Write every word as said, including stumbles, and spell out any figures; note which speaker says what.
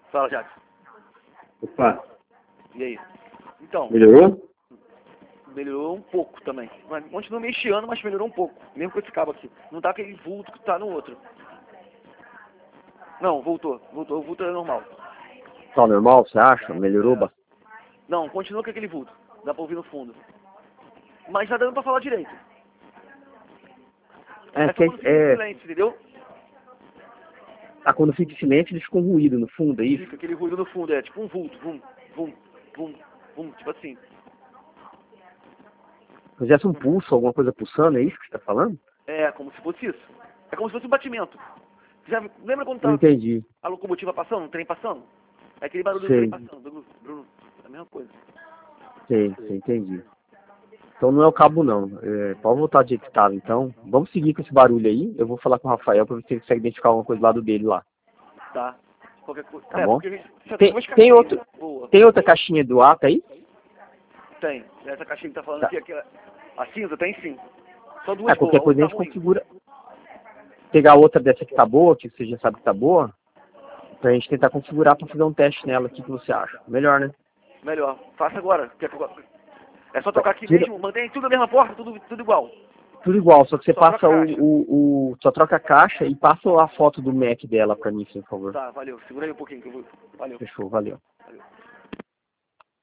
Speaker 1: Fala, Jackson.
Speaker 2: Opa,
Speaker 1: E aí? Então,
Speaker 2: melhorou?
Speaker 1: melhorou um pouco também. Mas continua meio chiando, mas melhorou um pouco. Mesmo com esse cabo aqui. Não tá aquele vulto que tá no outro. Não, voltou. Voltou. O vulto é normal.
Speaker 2: Tá normal, você acha? Melhorou bastante?
Speaker 1: Não, continua com aquele vulto. Dá pra ouvir no fundo. Mas tá dando pra falar direito.
Speaker 2: É,
Speaker 1: É só
Speaker 2: que
Speaker 1: quando fica em
Speaker 2: é,
Speaker 1: silêncio, entendeu?
Speaker 2: ah, quando fica em silêncio, eles ficam com ruído no fundo, é isso?
Speaker 1: Fica aquele ruído no fundo. É tipo um vulto. Vum, vum, vum, vum. Tipo assim.
Speaker 2: Se fizesse um pulso, alguma coisa pulsando, é isso que você tá falando?
Speaker 1: É como se fosse isso. É como se fosse um batimento. Já lembra quando
Speaker 2: Não
Speaker 1: tá
Speaker 2: entendi.
Speaker 1: a locomotiva passando, o trem passando? É aquele barulho do trem
Speaker 2: Sei,
Speaker 1: passando, Bruno. Bruno. É a mesma coisa.
Speaker 2: sei, sei, entendi. Então não é o cabo não. É, pode voltar do jeito que estava, então. Vamos seguir com esse barulho aí. Eu vou falar com o Rafael para ver se ele consegue identificar alguma coisa do lado dele lá.
Speaker 1: Tá. Qualquer coisa.
Speaker 2: Tá
Speaker 1: É,
Speaker 2: bom?
Speaker 1: porque a gente já tem
Speaker 2: Tem,
Speaker 1: duas
Speaker 2: tem,
Speaker 1: caixinhas.
Speaker 2: outro,
Speaker 1: Boa.
Speaker 2: tem outra caixinha do ato aí?
Speaker 1: Tem. Essa caixinha que tá falando
Speaker 2: Tá.
Speaker 1: aqui, aquela, a cinza, tem sim. Só
Speaker 2: É,
Speaker 1: duas boas,
Speaker 2: qualquer
Speaker 1: a outra
Speaker 2: coisa a
Speaker 1: tá
Speaker 2: gente
Speaker 1: ruim.
Speaker 2: configura. Pegar outra dessa que tá boa, que você já sabe que tá boa, pra gente tentar configurar pra fazer um teste nela. O que, que você acha? Melhor, né?
Speaker 1: Melhor. Faça agora. Quer que eu- É só
Speaker 2: Tá,
Speaker 1: trocar aqui
Speaker 2: tira-
Speaker 1: mesmo, mantém tudo a mesma porta, tudo, tudo igual.
Speaker 2: Tudo igual, só que você
Speaker 1: Só troca
Speaker 2: passa
Speaker 1: a
Speaker 2: o,
Speaker 1: caixa.
Speaker 2: o, o- Só troca a caixa e passa a foto do Mac dela pra mim, sim, por favor.
Speaker 1: Tá, valeu. Segura aí um pouquinho que eu vou. Valeu.
Speaker 2: Fechou, valeu.
Speaker 1: Valeu.